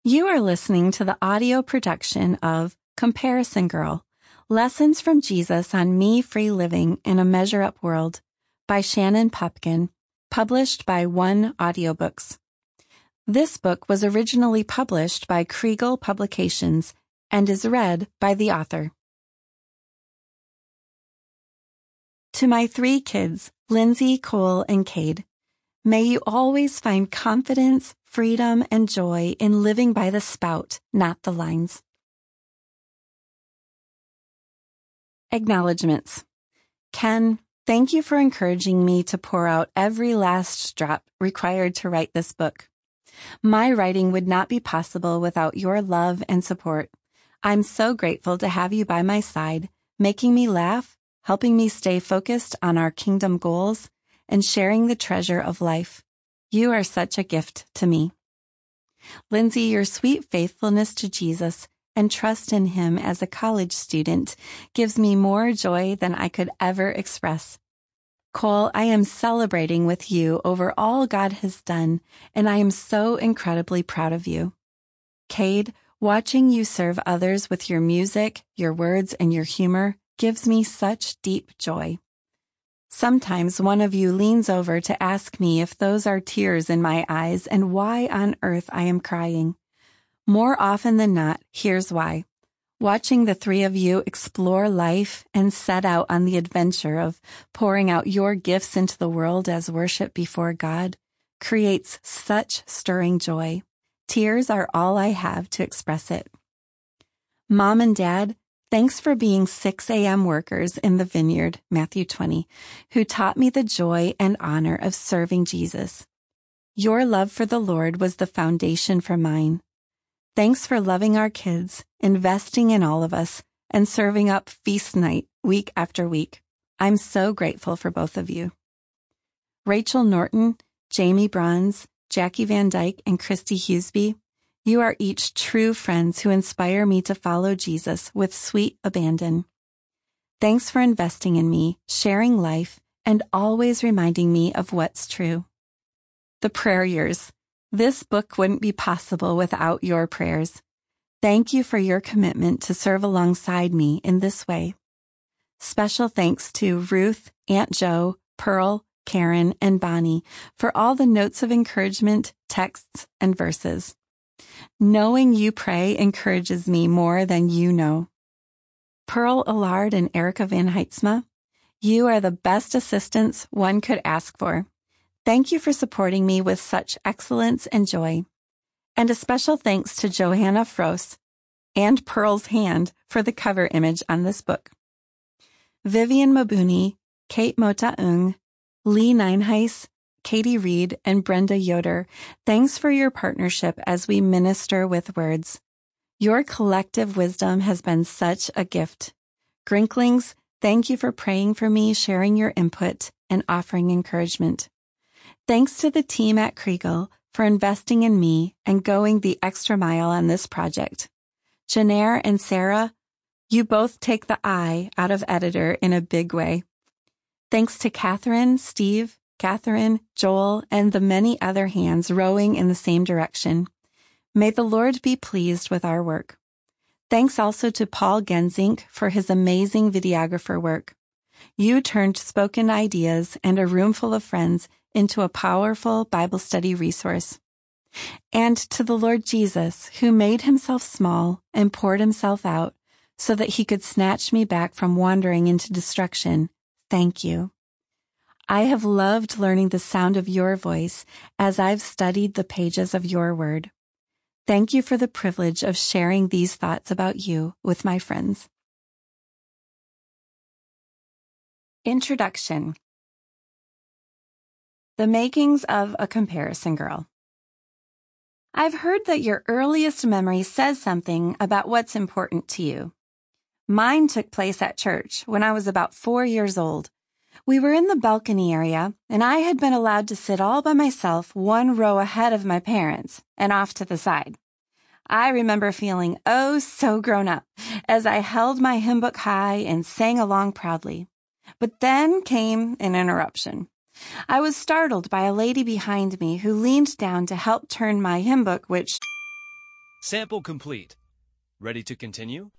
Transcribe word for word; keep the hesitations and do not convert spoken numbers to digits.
You are listening to the audio production of Comparison Girl, Lessons from Jesus on Me Free Living in a Measure Up World by Shannon Popkin, published by One Audiobooks. This book was originally published by Kregel Publications and is read by the author. To my three kids, Lindsay, Cole, and Cade, may you always find confidence, freedom, and joy in living by the spout, not the lines. Acknowledgements. Ken, thank you for encouraging me to pour out every last drop required to write this book. My writing would not be possible without your love and support. I'm so grateful to have you by my side, making me laugh, helping me stay focused on our kingdom goals, and sharing the treasure of life. You are such a gift to me. Lindsay, your sweet faithfulness to Jesus and trust in Him as a college student gives me more joy than I could ever express. Cole, I am celebrating with you over all God has done, and I am so incredibly proud of you. Cade, watching you serve others with your music, your words, and your humor gives me such deep joy. Sometimes one of you leans over to ask me if those are tears in my eyes and why on earth I am crying. More often than not, here's why. Watching the three of you explore life and set out on the adventure of pouring out your gifts into the world as worship before God creates such stirring joy. Tears are all I have to express it. Mom and Dad, thanks for being six a.m. workers in the vineyard, Matthew twenty, who taught me the joy and honor of serving Jesus. Your love for the Lord was the foundation for mine. Thanks for loving our kids, investing in all of us, and serving up feast night week after week. I'm so grateful for both of you. Rachel Norton, Jamie Bronze, Jackie Van Dyke, and Christy Hughesby, you are each true friends who inspire me to follow Jesus with sweet abandon. Thanks for investing in me, sharing life, and always reminding me of what's true. The Prayers. This book wouldn't be possible without your prayers. Thank you for your commitment to serve alongside me in this way. Special thanks to Ruth, Aunt Jo, Pearl, Karen, and Bonnie for all the notes of encouragement, texts, and verses. Knowing you pray encourages me more than you know. Pearl Allard and Erica Van Heitzma, you are the best assistants one could ask for. Thank you for supporting me with such excellence and joy. And a special thanks to Johanna Frost and Pearl's hand for the cover image on this book. Vivian Mabuni, Kate Mota-Ung, Lee Nineheis, Katie Reed, and Brenda Yoder, thanks for your partnership as we minister with words. Your collective wisdom has been such a gift. Grinklings, thank you for praying for me, sharing your input, and offering encouragement. Thanks to the team at Kregel for investing in me and going the extra mile on this project. Janaire and Sarah, you both take the I out of editor in a big way. Thanks to Catherine, Steve, Catherine, Joel, and the many other hands rowing in the same direction. May the Lord be pleased with our work. Thanks also to Paul Genzink for his amazing videographer work. You turned spoken ideas and a room full of friends into a powerful Bible study resource. And to the Lord Jesus, who made himself small and poured himself out so that he could snatch me back from wandering into destruction, thank you. I have loved learning the sound of your voice as I've studied the pages of your word. Thank you for the privilege of sharing these thoughts about you with my friends. Introduction. The makings of a comparison girl. I've heard that your earliest memory says something about what's important to you. Mine took place at church when I was about four years old. We were in the balcony area, and I had been allowed to sit all by myself one row ahead of my parents and off to the side. I remember feeling oh so grown up as I held my hymn book high and sang along proudly. But then came an interruption. I was startled by a lady behind me who leaned down to help turn my hymn book, which Sample complete. Ready to continue?